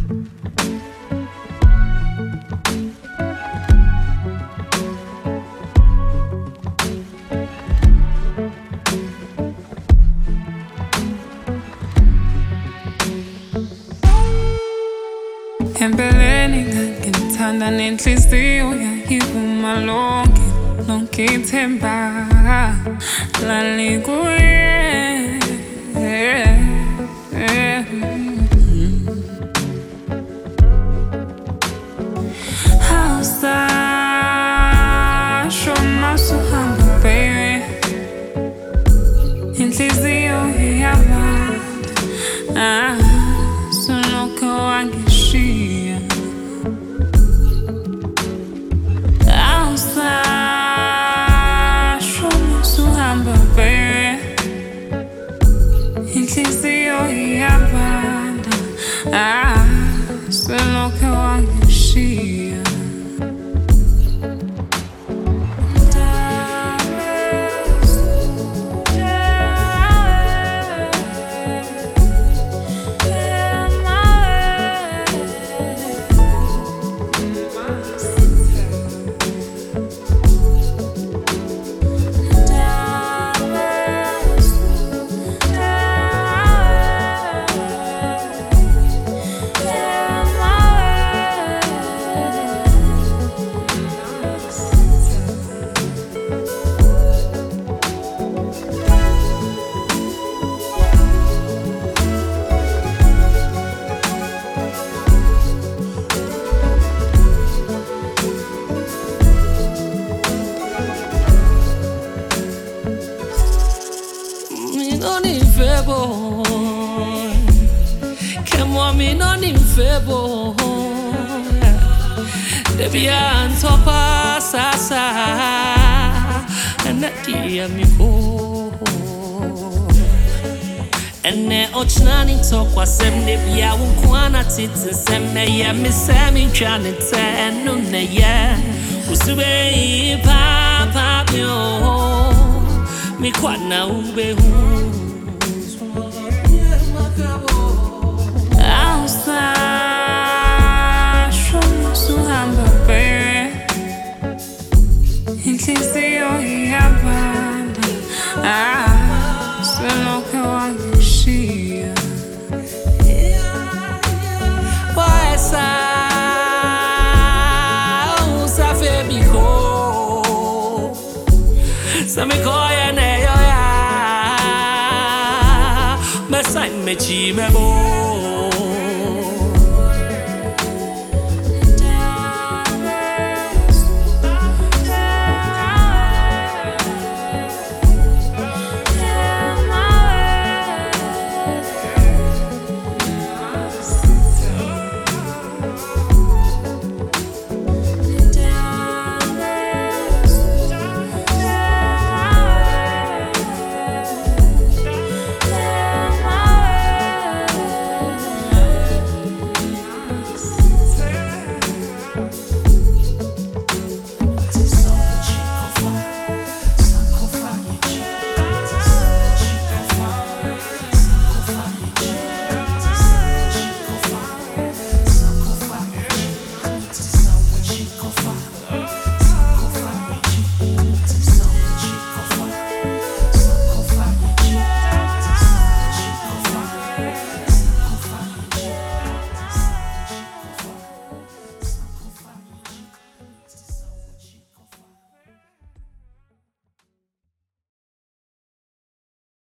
Empeleni ngithanda nenhliziyo yayivuma lonke ithemba lali kuye. Awusasho masuhamba baby, inhliziyo iyabanda solokhu wangishiya. Awusasho masuhamba baby, inhliziyo iyabanda solokhu wangishiya. Me non in febo, debian topa sasa, anati amico. Ene ochnani tokwa sem debia unkwana titi sem ne ya misemi chanite enune ya usube papa mio mi kwana ubehu. Awusasho masuhamba baby, inhliziyo iyabanda solokhu wangishiya. Waesa usafebiko samikoya neyo ya mesai mechi mebo.